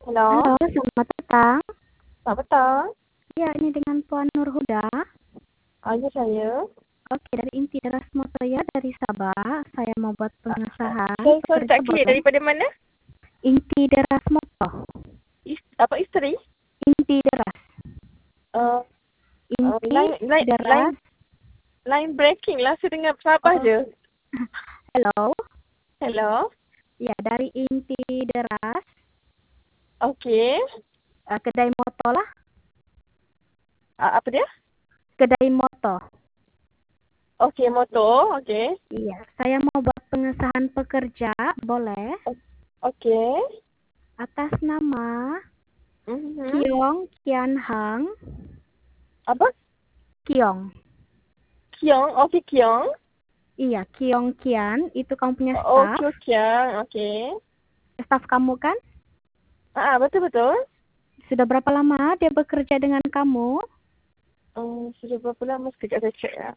Halo, Halo, selamat petang. selamat petang. Ya, ini dengan Puan Nurhuda. Ya saya. Oke, dari Inti Deras Motoya dari Sabah. Saya mau buat pengesahan. Sorry, tak clear. Boleh? Daripada mana? Inti Deras Moto. Isteri? Inti Deras. Uh, Inti line Deras. breaking lah. Saya dengar Sabah je. Hello. Hello. Ya, dari Inti Deras. Okey. Kedai moto lah. Apa dia? Kedai moto. Okey, motor. Okey. Iya, saya mau buat pengesahan pekerja. Boleh? Okey. Atas nama Mhm. Kiong Kian Hang. Apa? Kiong. Kiong. Okey, Kiong. Iya, Kiong Kian. Itu kamu punya Oh, staff. Kiong. Okey. Staff kamu kan? Betul-betul. Sudah berapa lama dia bekerja dengan kamu? Sudah berapa lama? Sekejap saya cek ya.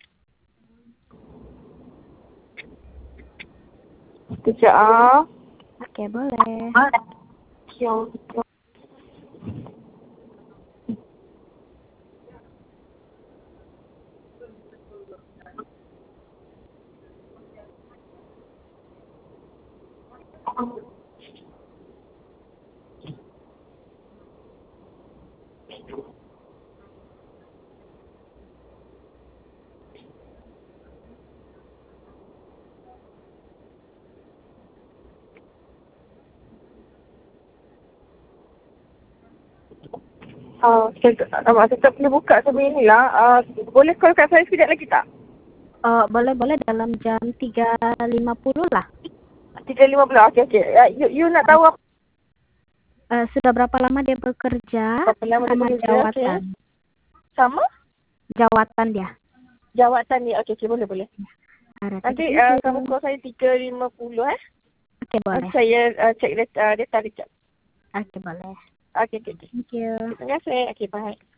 Sekejap. Oke, boleh. Kiong. Saya tak boleh buka sampai inilah. Boleh call kat saya sekejap lagi tak? Boleh dalam jam 3.50 lah. 3.15. Okey. You nak tahu apa? Sudah berapa lama dia bekerja Berapa lama dia sama bekerja? jawatan? Okay. Sama? Jawatan dia. Jawatan ni. Okey, boleh. Ada Nanti tadi. kamu call saya 3.50 Oke, boleh. Nanti saya cek data kejap. Oke, boleh. Okey. Thank you. Terima kasih. Okey, bye.